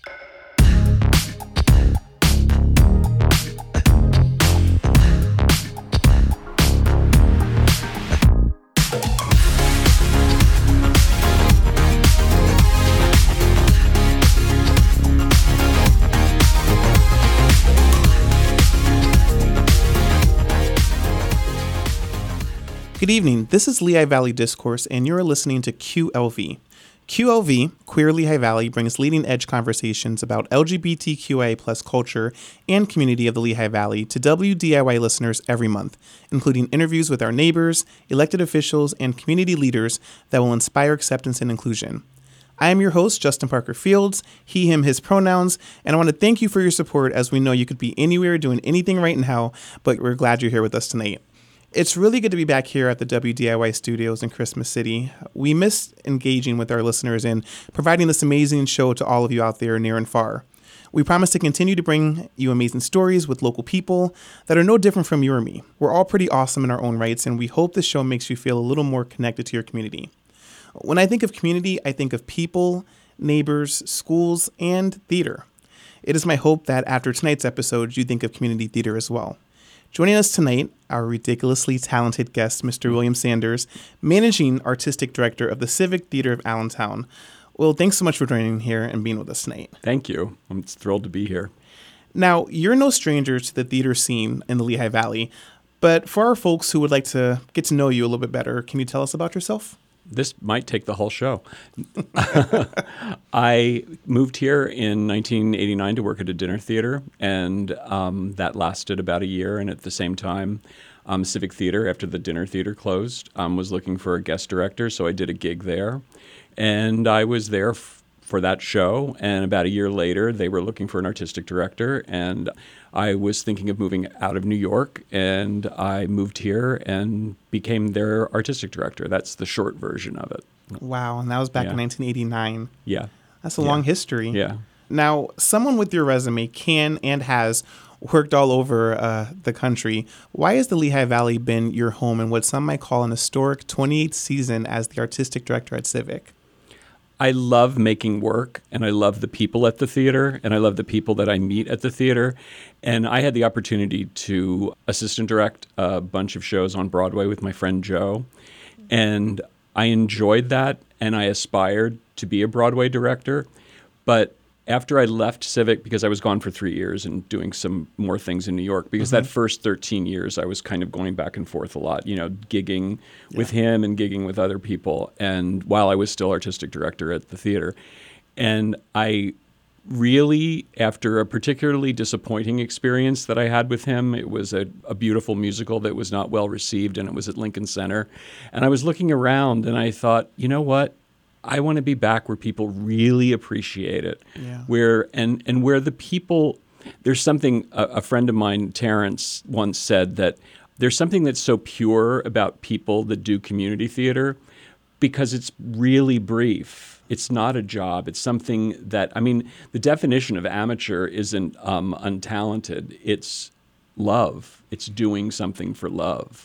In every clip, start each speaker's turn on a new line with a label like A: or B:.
A: Good evening, this is Lehigh Valley Discourse, and you're listening to QLV. QLV, Queer Lehigh Valley, brings leading-edge conversations about LGBTQIA plus culture and community of the Lehigh Valley to WDIY listeners every month, including interviews with our neighbors, elected officials, and community leaders that will inspire acceptance and inclusion. I am your host, Justin Parker Fields, he, him, his pronouns, and I want to thank you for your support, as we know you could be anywhere doing anything right now, but we're glad you're here with us tonight. It's really good to be back here at the WDIY studios in Christmas City. We miss engaging with our listeners and providing this amazing show to all of you out there near and far. We promise to continue to bring you amazing stories with local people that are no different from you or me. We're all pretty awesome in our own rights, and we hope this show makes you feel a little more connected to your community. When I think of community, I think of people, neighbors, schools, and theater. It is my hope that after tonight's episode, you think of community theater as well. Joining us tonight, our ridiculously talented guest, Mr. William Sanders, Managing Artistic Director of the Civic Theater of Allentown. Well, thanks so much for joining here and being with us tonight.
B: Thank you. I'm thrilled to be here.
A: Now, you're no stranger to the theater scene in the Lehigh Valley, but for our folks who would like to get to know you a little bit better, can you tell us about yourself?
B: This might take the whole show. I moved here in 1989 to work at a dinner theater, and that lasted about a year. And at the same time, Civic Theater, after the dinner theater closed, was looking for a guest director, so I did a gig there. And I was there for that show, and about a year later, they were looking for an artistic director, and I was thinking of moving out of New York, and I moved here and became their artistic director. That's the short version of it.
A: Wow, and that was back in 1989.
B: Yeah.
A: That's a long history.
B: Yeah.
A: Now, someone with your resume can and has worked all over the country. Why has the Lehigh Valley been your home in what some might call an historic 28th season as the artistic director at Civic?
B: I love making work, and I love the people at the theater, and I love the people that I meet at the theater. And I had the opportunity to assistant direct a bunch of shows on Broadway with my friend Joe. And I enjoyed that, and I aspired to be a Broadway director. But after I left Civic, because I was gone for 3 years and doing some more things in New York, because that first 13 years I was kind of going back and forth a lot, gigging with him and gigging with other people, and while I was still artistic director at the theater. And I really, after a particularly disappointing experience that I had with him, it was a beautiful musical that was not well received, and it was at Lincoln Center. And I was looking around and I thought, you know what? I want to be back where people really appreciate it, where the people, there's something, a friend of mine, Terrence, once said that there's something that's so pure about people that do community theater because it's really brief. It's not a job. It's something that, the definition of amateur isn't untalented. It's love. It's doing something for love.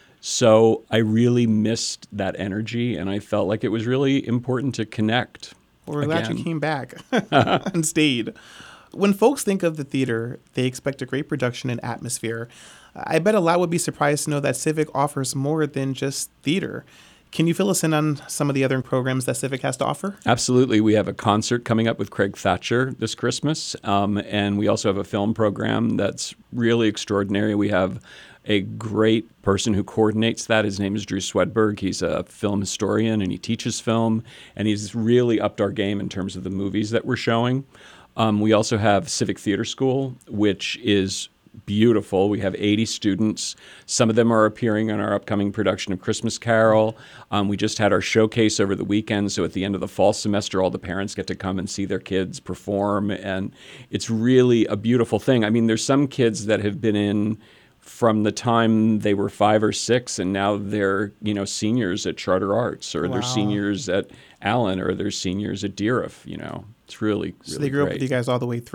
B: So I really missed that energy, and I felt like it was really important to connect.
A: Well, we're glad you came back and stayed. When folks think of the theater, they expect a great production and atmosphere. I bet a lot would be surprised to know that Civic offers more than just theater. Can you fill us in on some of the other programs that Civic has to offer?
B: Absolutely. We have a concert coming up with Craig Thatcher this Christmas, and we also have a film program that's really extraordinary. We have a great person who coordinates that. His name is Drew Swedberg. He's a film historian, and he teaches film, and he's really upped our game in terms of the movies that we're showing. We also have Civic Theater School, which is beautiful. We have 80 students. Some of them are appearing in our upcoming production of Christmas Carol. We just had our showcase over the weekend, so at the end of the fall semester, all the parents get to come and see their kids perform, and it's really a beautiful thing. There's some kids that have been in from the time they were 5 or 6, and now they're, seniors at Charter Arts, or they're seniors at Allen, or they're seniors at Deeriff. It's really, really
A: So they grew up with you guys all the way through.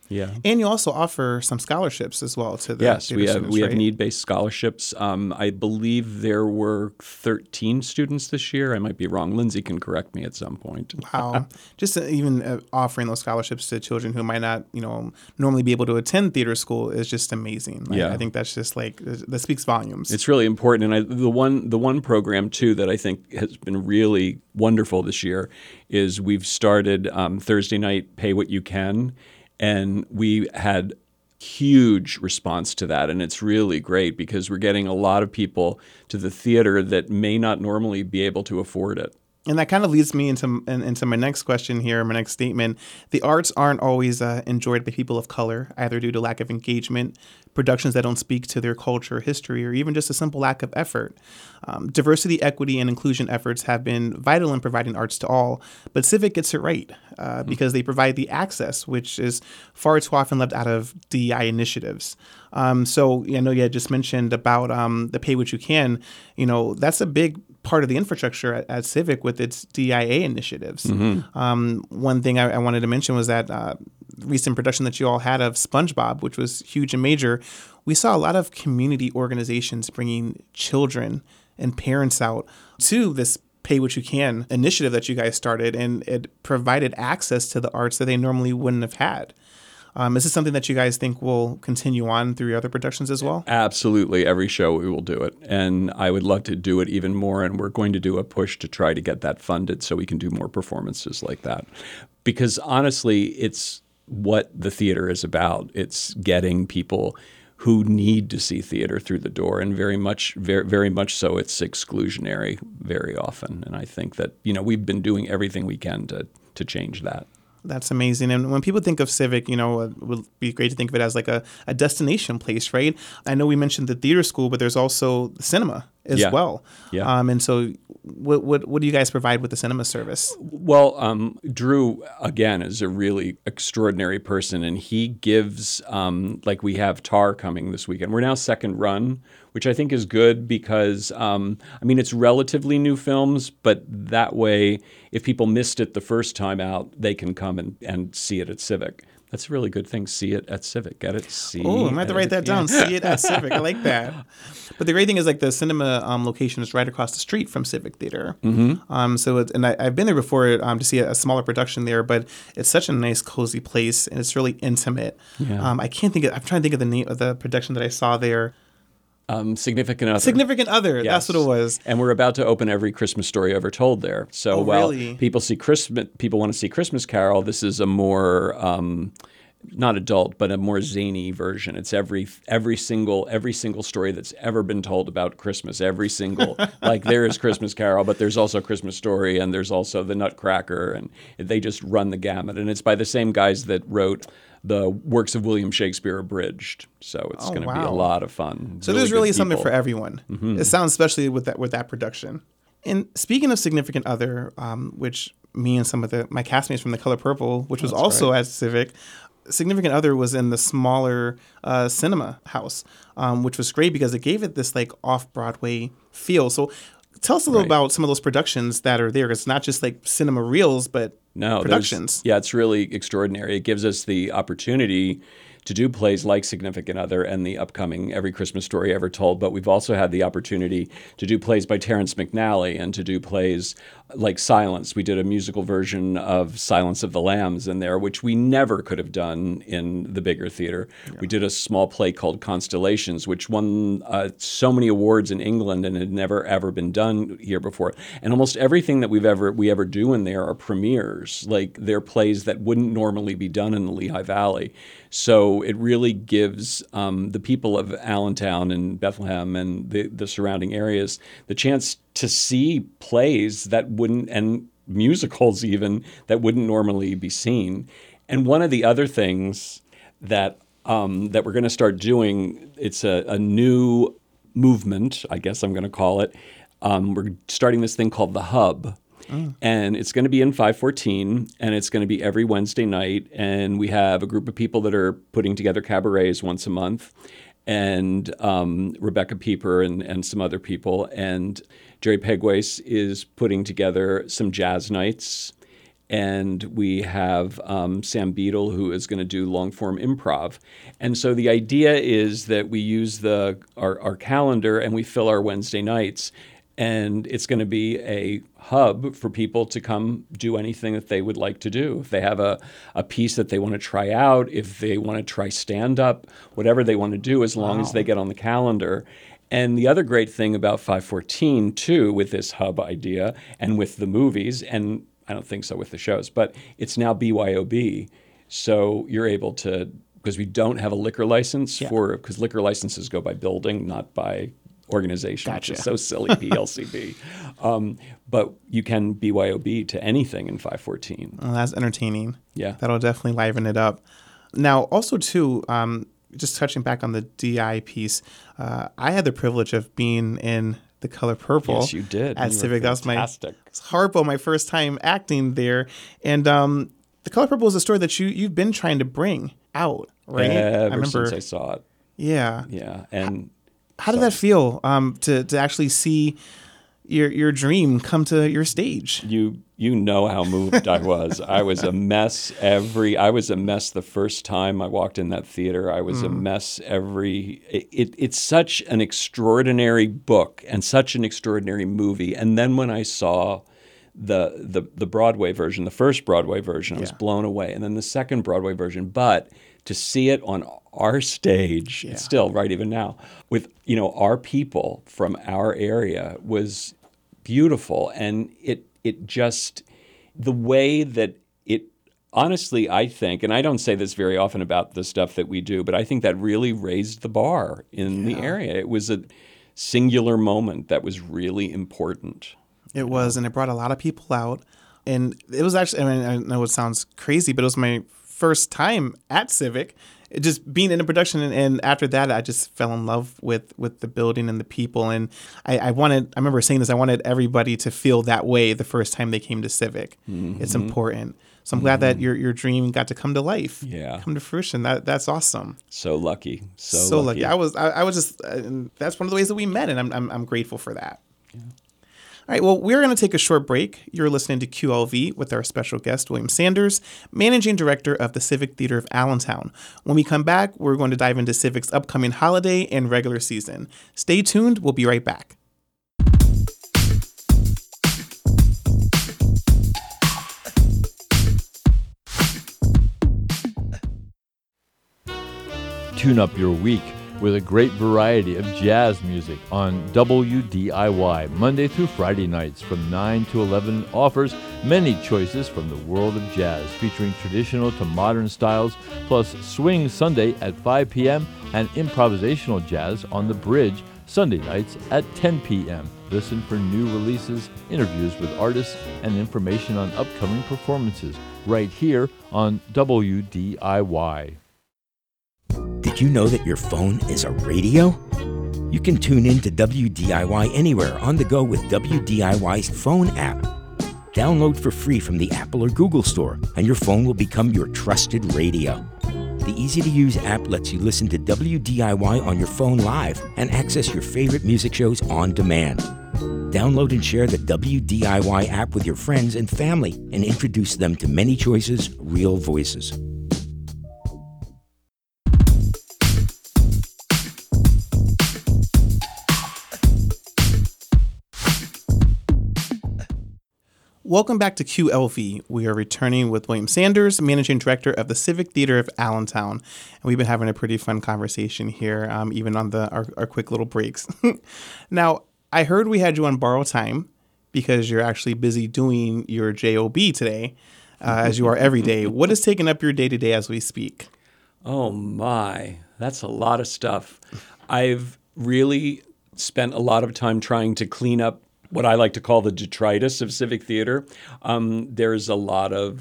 B: Yeah.
A: And you also offer some scholarships as well to the
B: Yes,
A: theater
B: we have
A: students,
B: we have
A: right?
B: need-based scholarships. I believe there were 13 students this year. I might be wrong. Lindsay can correct me at some point.
A: Wow. Just even offering those scholarships to children who might not, normally be able to attend theater school is just amazing.
B: Yeah.
A: I think that's just that speaks volumes.
B: It's really important, and the one program too that I think has been really wonderful this year is we've started Thursday night Pay What You Can, and we had huge response to that, and it's really great because we're getting a lot of people to the theater that may not normally be able to afford it.
A: And that kind of leads me into my next question here, my next statement. The arts aren't always enjoyed by people of color, either due to lack of engagement, productions that don't speak to their culture, history, or even just a simple lack of effort. Diversity, equity, and inclusion efforts have been vital in providing arts to all, but Civic gets it right because they provide the access, which is far too often left out of DEI initiatives. So I know you had just mentioned about the Pay What You Can. That's a big part of the infrastructure at Civic with its DIA initiatives. One thing I wanted to mention was that recent production that you all had of SpongeBob, which was huge and major. We saw a lot of community organizations bringing children and parents out to this Pay What You Can initiative that you guys started, and it provided access to the arts that they normally wouldn't have had. Is this something that you guys think will continue on through your other productions as well?
B: Absolutely. Every show we will do it. And I would love to do it even more. And we're going to do a push to try to get that funded so we can do more performances like that. Because honestly, it's what the theater is about. It's getting people who need to see theater through the door. And very much so, it's exclusionary very often. And I think that, we've been doing everything we can to change that.
A: That's amazing. And when people think of Civic, it would be great to think of it as like a destination place, right? I know we mentioned the theater school, but there's also the cinema as well.
B: Yeah.
A: And so what do you guys provide with the cinema service?
B: Well, Drew, again, is a really extraordinary person, and he gives, like we have Tar coming this weekend. We're now second run, which I think is good because, it's relatively new films, but that way, if people missed it the first time out, they can come and see it at Civic. That's a really good thing. See it at Civic. Get it? See.
A: Oh, I'm going to have to write that down. See it at Civic. I like that. But the great thing is the cinema location is right across the street from Civic Theater. Mm-hmm. I've been there before to see a smaller production there, but it's such a nice, cozy place, and it's really intimate.
B: Yeah.
A: I'm trying to think of the name of the production that I saw there.
B: Significant Other.
A: Significant Other.
B: Yes.
A: That's what it was.
B: And we're about to open Every Christmas Story Ever Told there. So while
A: really?
B: people want to see Christmas Carol, this is a more not adult, but a more zany version. It's every single story that's ever been told about Christmas. Every single there is Christmas Carol, but there's also Christmas Story, and there's also the Nutcracker, and they just run the gamut. And it's by the same guys that wrote the works of William Shakespeare abridged. So it's going to be a lot of fun.
A: So there's really something for everyone. Mm-hmm. It sounds, especially with that production. And speaking of Significant Other, which me and some of my castmates from The Color Purple, which was also at Civic, Significant Other was in the smaller cinema house, which was great because it gave it this off-Broadway feel. So tell us a little about some of those productions that are there. It's not just cinema reels, but productions.
B: It's really extraordinary. It gives us the opportunity to do plays like Significant Other and the upcoming Every Christmas Story Ever Told, but we've also had the opportunity to do plays by Terrence McNally and to do plays like Silence. We did a musical version of Silence of the Lambs in there, which we never could have done in the bigger theater. Yeah. We did a small play called Constellations, which won so many awards in England and had never, ever been done here before. And almost everything that we ever do in there are premieres. They're plays that wouldn't normally be done in the Lehigh Valley. So it really gives the people of Allentown and Bethlehem and the surrounding areas the chance to see plays that wouldn't, and musicals even, that wouldn't normally be seen. And one of the other things that we're going to start doing, it's a new movement, I guess I'm going to call it. We're starting this thing called The Hub. And it's going to be in 514, and it's going to be every Wednesday night. And we have a group of people that are putting together cabarets once a month, and Rebecca Pieper and some other people. And Jerry Pegwace is putting together some jazz nights. and we have Sam Beadle, who is going to do long-form improv. And so the idea is that we use our calendar and we fill our Wednesday nights, and it's going to be a hub for people to come do anything that they would like to do. If they have a piece that they want to try out, if they want to try stand-up, whatever they want to do, as long as they get on the calendar. And the other great thing about 514, too, with this hub idea and with the movies, and I don't think so with the shows, but it's now BYOB. So you're able to, because we don't have a liquor license because liquor licenses go by building, not by organization,
A: Gotcha.
B: which is so silly, PLCB. But you can BYOB to anything in 514.
A: Well, that's entertaining.
B: Yeah.
A: That'll definitely liven it up. Now, also, too, just touching back on the DI piece, I had the privilege of being in The Color Purple.
B: Yes, you did.
A: At Civic. That was
B: fantastic.
A: Harpo, my first time acting there. And The Color Purple is a story that you've been trying to bring out, right?
B: Ever since I saw it.
A: Yeah.
B: Yeah. And
A: how did that feel to actually see your dream come to your stage?
B: You know how moved I was. I was a mess the first time I walked in that theater. I was a mess it's such an extraordinary book and such an extraordinary movie. And then when I saw the Broadway version, the first Broadway version, I was blown away. And then the second Broadway version, but to see it on our stage, it's still right even now, with our people from our area was beautiful. And it just, the way that it, honestly, I think, and I don't say this very often about the stuff that we do, but I think that really raised the bar in the area. It was a singular moment that was really important.
A: It was, and it brought a lot of people out. And it was actually, I mean, I know it sounds crazy, but it was my first time at Civic, just being in a production. And after that, I just fell in love with the building and the people. And I remember saying this, I wanted everybody to feel that way the first time they came to Civic. Mm-hmm. It's important. So I'm glad that your dream got to come to life. Yeah. Come to fruition. That's awesome.
B: So lucky. So lucky.
A: I was just, that's one of the ways that we met. And I'm grateful for that. Yeah. All right, well, we're going to take a short break. You're listening to QLV with our special guest, William Sanders, Managing Director of the Civic Theater of Allentown. When we come back, we're going to dive into Civic's upcoming holiday and regular season. Stay tuned. We'll be right back.
C: Tune up your week with a great variety of jazz music on WDIY. Monday through Friday nights from 9 to 11 offers many choices from the world of jazz, featuring traditional to modern styles, plus Swing Sunday at 5 p.m. and improvisational jazz on the Bridge Sunday nights at 10 p.m. Listen for new releases, interviews with artists, and information on upcoming performances right here on WDIY.
D: Did you know that your phone is a radio? You can tune in to WDIY anywhere on the go with WDIY's phone app. Download for free from the Apple or Google Store, and your phone will become your trusted radio. The easy-to-use app lets you listen to WDIY on your phone live and access your favorite music shows on demand. Download and share the WDIY app with your friends and family and introduce them to many choices, real voices.
A: Welcome back to QLV. We are returning with William Sanders, Managing Director of the Civic Theater of Allentown. And we've been having a pretty fun conversation here, even on our quick little breaks. Now, I heard we had you on borrowed time because you're actually busy doing your JOB today, as you are every day. What is taking up your day-to-day as we speak?
B: Oh, my. That's a lot of stuff. I've really spent a lot of time trying to clean up what I like to call the detritus of Civic Theater. There's a lot of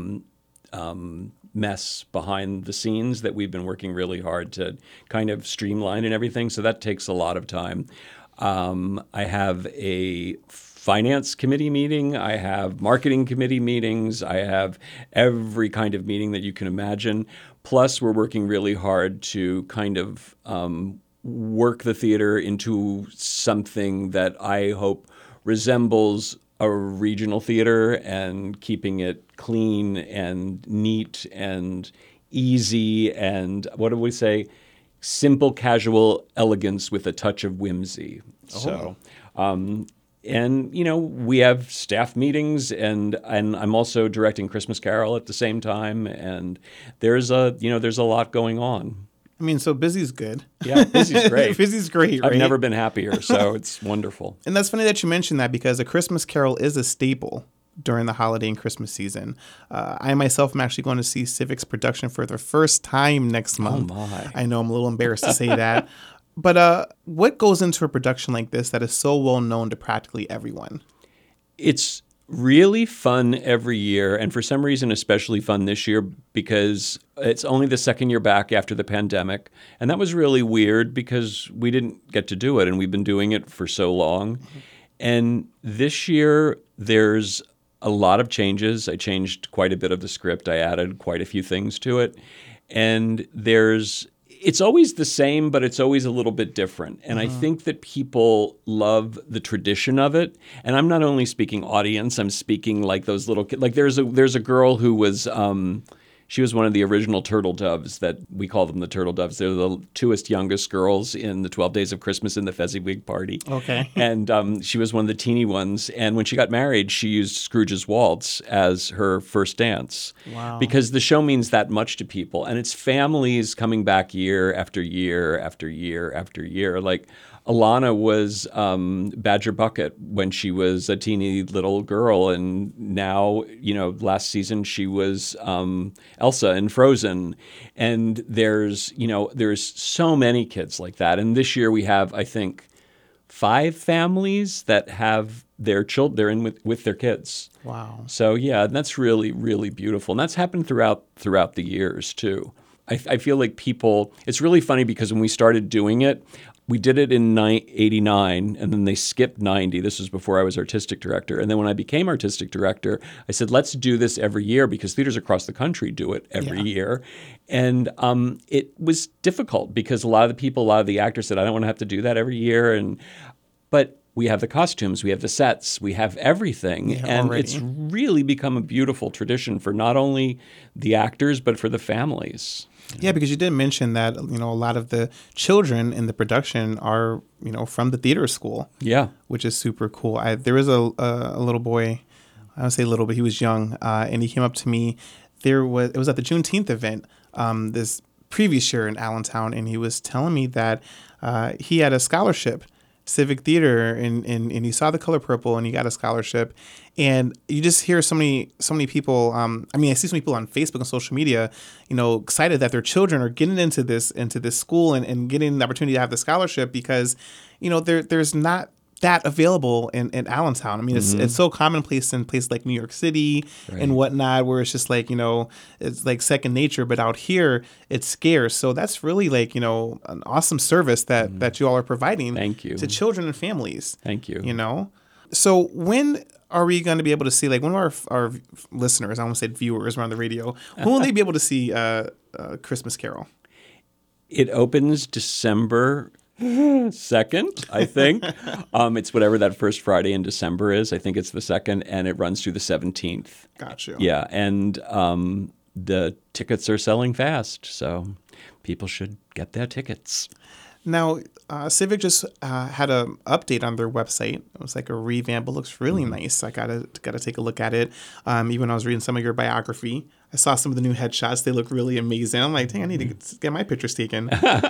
B: mess behind the scenes that we've been working really hard to kind of streamline and everything, so that takes a lot of time. I have a finance committee meeting. I have marketing committee meetings. I have every kind of meeting that you can imagine. Plus, we're working really hard to kind of work the theater into something that I hope resembles a regional theater and keeping it clean and neat and easy and, what do we say, simple, casual elegance with a touch of whimsy. So, and we have staff meetings, and I'm also directing Christmas Carol at the same time, and there's a lot going on.
A: I mean, so busy's good.
B: Yeah, busy's great.
A: Busy's great, right?
B: I've never been happier, so it's wonderful.
A: And that's funny that you mentioned that, because A Christmas Carol is a staple during the holiday and Christmas season. I myself am actually going to see Civic's production for the first time next month.
B: Oh, my.
A: I know I'm a little embarrassed to say that. But what goes into a production like this that is so well known to practically everyone?
B: It's really fun every year, and for some reason especially fun this year because it's only the second year back after the pandemic, and that was really weird because we didn't get to do it, and we've been doing it for so long. And this year there's a lot of changes. I changed quite a bit of the script. I added quite a few things to it, and it's always the same, but it's always a little bit different. And I think that people love the tradition of it. And I'm not only speaking audience, I'm speaking like those little kids. Like there's a girl who was she was one of the original turtle doves that we call them the turtle doves. They're the twoest youngest girls in the 12 Days of Christmas in the Fezziwig Party.
A: Okay.
B: And she was one of the teeny ones. And when she got married, she used Scrooge's Waltz as her first dance.
A: Wow.
B: Because the show means that much to people. And it's families coming back year after year after year after year. Like Alana was Badger Bucket when she was a teeny little girl, and now, last season she was Elsa in Frozen. And there's so many kids like that. And this year we have, I think, 5 families that have their children, they're in with their kids.
A: Wow.
B: So yeah, that's really, really beautiful. And that's happened throughout the years too. I feel like it's really funny because when we started doing it, we did it in 89, and then they skipped 90. This was before I was artistic director. And then when I became artistic director, I said, let's do this every year because theaters across the country do it every year. And it was difficult because a lot of the actors said, I don't want to have to do that every year. But we have the costumes, we have the sets, we have everything.
A: Yeah,
B: and
A: already.
B: It's really become a beautiful tradition for not only the actors, but for the families.
A: Yeah, because you did mention that, a lot of the children in the production are, from the theater school.
B: Yeah.
A: Which is super cool. There was a little boy, I don't say little, but he was young, and he came up to me. It was at the Juneteenth event this previous year in Allentown, and he was telling me that he had a scholarship, Civic Theater, and he saw The Color Purple, and he got a scholarship. And you just hear so many people. I see some people on Facebook and social media, excited that their children are getting into this school and getting the opportunity to have the scholarship because, there's not that available in Allentown. I mean, it's so commonplace in places like New York City and whatnot, where it's just like, it's like second nature. But out here, it's scarce. So that's really like, an awesome service that you all are providing.
B: Thank you.
A: To children and families.
B: Thank you.
A: So when are we going to be able to see, like, when are our listeners, I almost said viewers, we're on the radio, when will they be able to see Christmas Carol?
B: It opens December 2nd, I think. It's whatever that first Friday in December is. I think it's the 2nd, and it runs through the 17th.
A: Got you.
B: Yeah, and the tickets are selling fast, so people should get their tickets.
A: Now, Civic just had an update on their website. It was like a revamp. It looks really nice. I gotta take a look at it. Even when I was reading some of your biography, I saw some of the new headshots. They look really amazing. I'm like, dang, I need to get my pictures taken.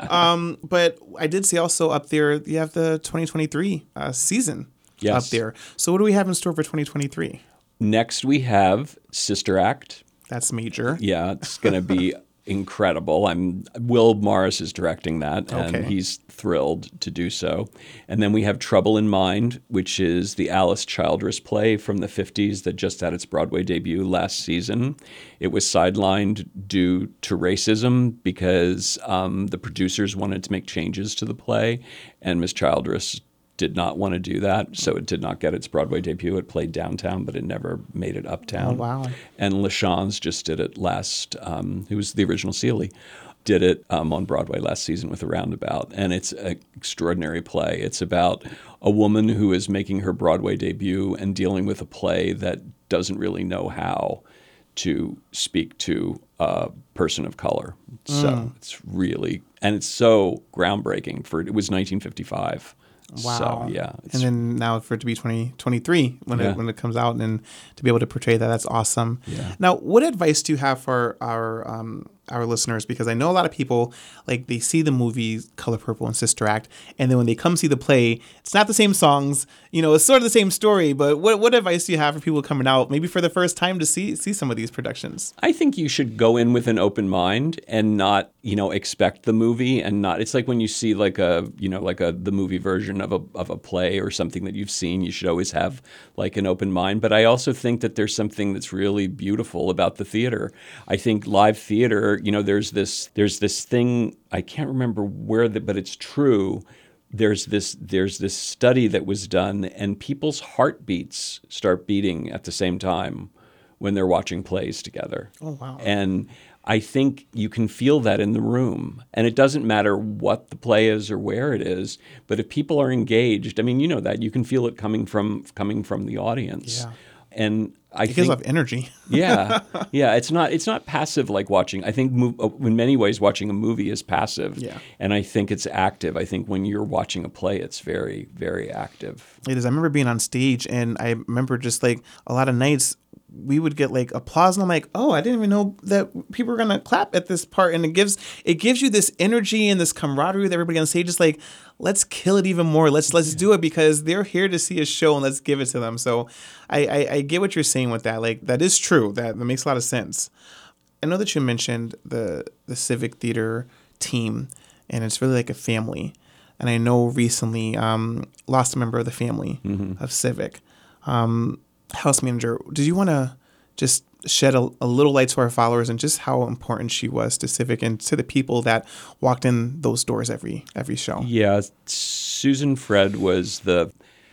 A: But I did see also up there, you have the 2023 season up there. So what do we have in store for 2023?
B: Next, we have Sister Act.
A: That's major.
B: Yeah, it's going to be incredible. Will Morris is directing that, and he's thrilled to do so. And then we have Trouble in Mind, which is the Alice Childress play from the 50s that just had its Broadway debut last season. It was sidelined due to racism because the producers wanted to make changes to the play, and Miss Childress did not want to do that, so it did not get its Broadway debut. It played downtown, but it never made it uptown.
A: Oh, wow.
B: And LaChanze just did it last, who was the original Seeley. did it on Broadway last season with The Roundabout, and it's an extraordinary play. It's about a woman who is making her Broadway debut and dealing with a play that doesn't really know how to speak to a person of color. So it's really, and it's so groundbreaking it was 1955.
A: Wow.
B: So, yeah.
A: And then now for it to be 2023 when it comes out and to be able to portray that's awesome.
B: Yeah.
A: Now, what advice do you have for our listeners? Because I know a lot of people, like, they see the movie Color Purple and Sister Act, and then when they come see the play, it's not the same songs. It's sort of the same story, but what advice do you have for people coming out, maybe for the first time, to see some of these productions?
B: I think you should go in with an open mind and not, expect the movie, and not. It's like when you see the movie version of a play or something that you've seen. You should always have like an open mind. But I also think that there's something that's really beautiful about the theater. I think live theater, there's this thing, I can't remember but it's true. There's this study that was done, and people's heartbeats start beating at the same time when they're watching plays together.
A: Oh, wow.
B: And I think you can feel that in the room. And it doesn't matter what the play is or where it is, but if people are engaged, that you can feel it coming from the audience.
A: Yeah.
B: And I
A: Because
B: think
A: of energy.
B: yeah. It's not passive like watching. I think in many ways watching a movie is passive.
A: Yeah.
B: And I think it's active. I think when you're watching a play, it's very, very active.
A: It is. I remember being on stage, and I remember just like a lot of nights we would get like applause, and I'm like, oh, I didn't even know that people were gonna clap at this part. And it gives you this energy and this camaraderie with everybody on stage. Just like, let's kill it even more. Let's do it, because they're here to see a show, and let's give it to them. So I get what you're saying with that. Like, that is true. That makes a lot of sense. I know that you mentioned the Civic Theater team, and it's really like a family. And I know recently lost a member of the family of Civic. House manager, did you want to just shed a little light to our followers and just how important she was to Civic and to the people that walked in those doors every show?
B: Yeah, Susan Fred was the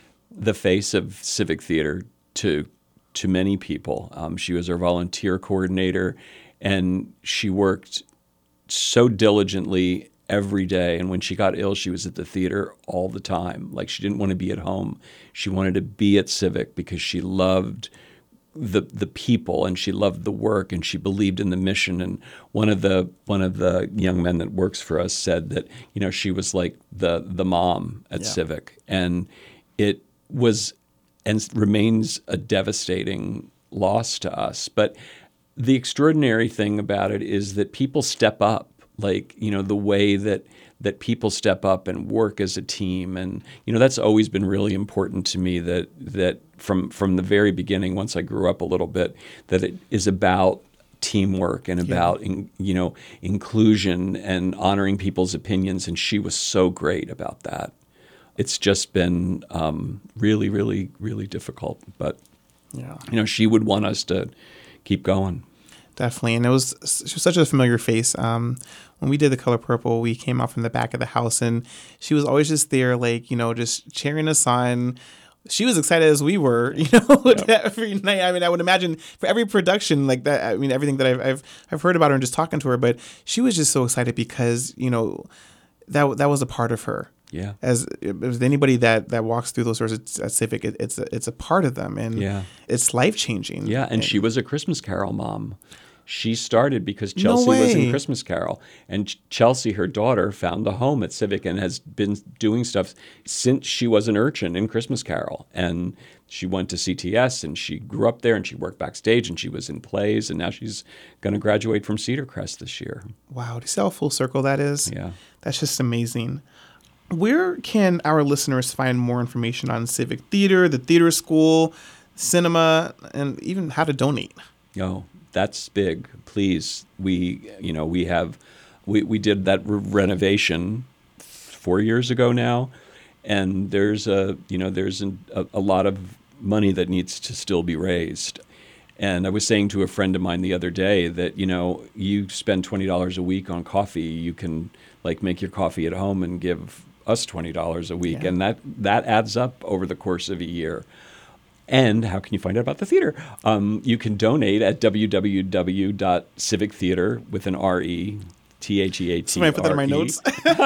B: face of Civic Theater to many people. She was our volunteer coordinator, and she worked so diligently every day. And when she got ill, she was at the theater all the time. Like, she didn't want to be at home. She wanted to be at Civic because she loved the people, and she loved the work, and she believed in the mission. And one of the young men that works for us said that, she was like the mom at Civic. And it was and remains a devastating loss to us. But the extraordinary thing about it is that people step up. Like, the way that people step up and work as a team. And, that's always been really important to me, that from the very beginning, once I grew up a little bit, that it is about teamwork and about, inclusion and honoring people's opinions. And she was so great about that. It's just been really, really, really difficult. But, she would want us to keep going.
A: Definitely. And she was such a familiar face. When we did The Color Purple, we came out from the back of the house, and she was always just there, like, just cheering us on. She was excited as we were, every night. I mean, I would imagine for every production like that. I mean, everything that I've heard about her and just talking to her, but she was just so excited because, that was a part of her.
B: Yeah.
A: As anybody that walks through those doors at Civic, it's a part of them, and it's life changing.
B: Yeah, and she was a Christmas Carol mom. She started because Chelsea was in Christmas Carol, and Chelsea, her daughter, found a home at Civic and has been doing stuff since she was an urchin in Christmas Carol. And she went to CTS, and she grew up there, and she worked backstage, and she was in plays, and now she's going to graduate from Cedar Crest this year.
A: Wow, do you see how full circle that is?
B: Yeah.
A: That's just amazing. Where can our listeners find more information on Civic Theater, the theater school, cinema, and even how to donate?
B: Oh, that's big. Please, we did that renovation 4 years ago now, and there's a lot of money that needs to still be raised. And I was saying to a friend of mine the other day that, you spend $20 a week on coffee, you can make your coffee at home and give us $20 a week. Yeah. And that adds up over the course of a year. And how can you find out about the theater? You can donate at www.civictheater with an THEATRE.
A: Somebody put that in my notes.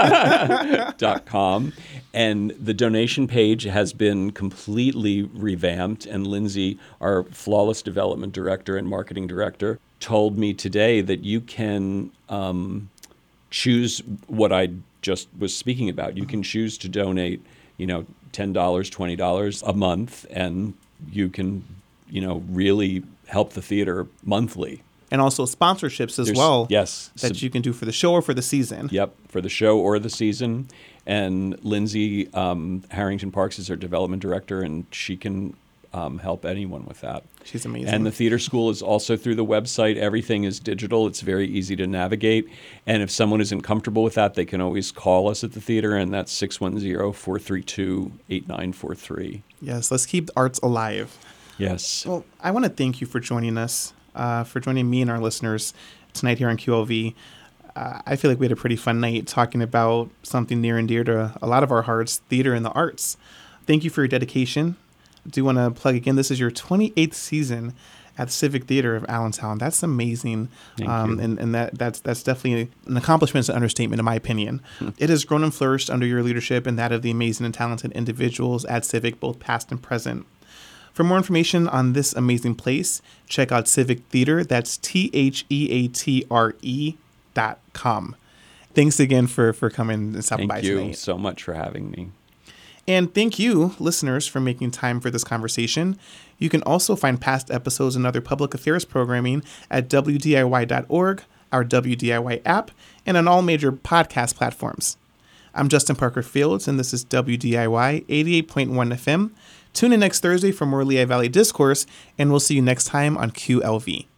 B: .com. And the donation page has been completely revamped. And Lindsay, our flawless development director and marketing director, told me today that you can choose what I just was speaking about. You can choose to donate, $10, $20 a month, and you can, really help the theater monthly.
A: And also sponsorships as well.
B: Yes.
A: That you can do for the show or for the season.
B: Yep, for the show or the season. And Lindsay Harrington Parks is our development director, and she can help anyone with that.
A: She's amazing.
B: And the theater school is also through the website. Everything is digital. It's very easy to navigate. And if someone isn't comfortable with that, they can always call us at the theater, and that's 610-432-8943.
A: Yes, let's keep the arts alive.
B: Yes.
A: Well, I want to thank you for joining us, for joining me and our listeners tonight here on QLV. I feel like we had a pretty fun night talking about something near and dear to a lot of our hearts, theater and the arts. Thank you for your dedication. I do want to plug again, this is your 28th season at the Civic Theater of Allentown. That's amazing.
B: Thank you.
A: And that's definitely an accomplishment, it's an understatement in my opinion. It has grown and flourished under your leadership and that of the amazing and talented individuals at Civic, both past and present. For more information on this amazing place, check out Civic Theater. That's THEATRE.com. Thanks again for coming and stopping by tonight.
B: Thank you so much for having me.
A: And thank you, listeners, for making time for this conversation. You can also find past episodes and other public affairs programming at WDIY.org, our WDIY app, and on all major podcast platforms. I'm Justin Parker Fields, and this is WDIY 88.1 FM. Tune in next Thursday for more Lehigh Valley Discourse, and we'll see you next time on QLV.